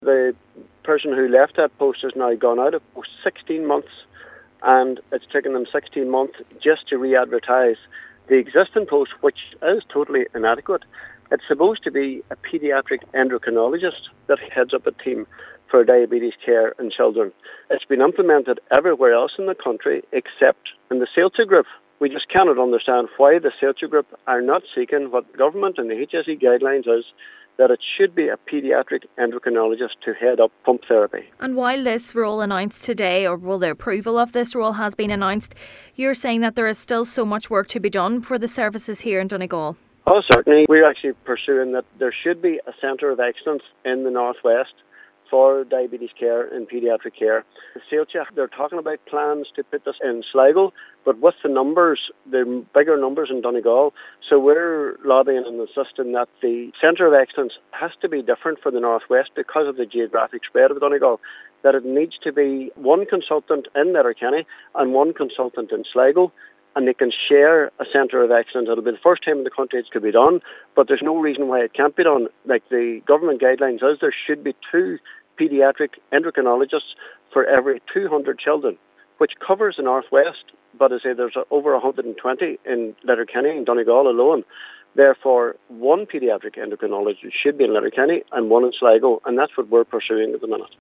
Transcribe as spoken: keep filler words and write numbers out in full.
The person who left that post has now gone out of post sixteen months, and it's taken them sixteen months just to re-advertise the existing post, which is totally inadequate. It's supposed to be a paediatric endocrinologist that heads up a team for diabetes care in children. It's been implemented everywhere else in the country except in the Celtic group. We just cannot understand why the Celtic group are not seeking what government and the H S E guidelines is, that it should be a paediatric endocrinologist to head up pump therapy. And while this role announced today, or well, the approval of this role has been announced, you're saying that there is still so much work to be done for the services here in Donegal. Oh, certainly. We're actually pursuing that there should be a centre of excellence in the Northwest for diabetes care and paediatric care. Celtic, they're talking about plans to put this in Sligo, but with the numbers, the bigger numbers in Donegal, so we're lobbying and insisting that the centre of excellence has to be different for the Northwest because of the geographic spread of Donegal, that it needs to be one consultant in Letterkenny and one consultant in Sligo, and they can share a centre of excellence. It'll be the first time in the country it could be done, but there's no reason why it can't be done. Like the government guidelines is, there should be two paediatric endocrinologists for every two hundred children, which covers the Northwest, but as I say, there's over one hundred twenty in Letterkenny and Donegal alone. Therefore, one paediatric endocrinologist should be in Letterkenny and one in Sligo, and that's what we're pursuing at the minute.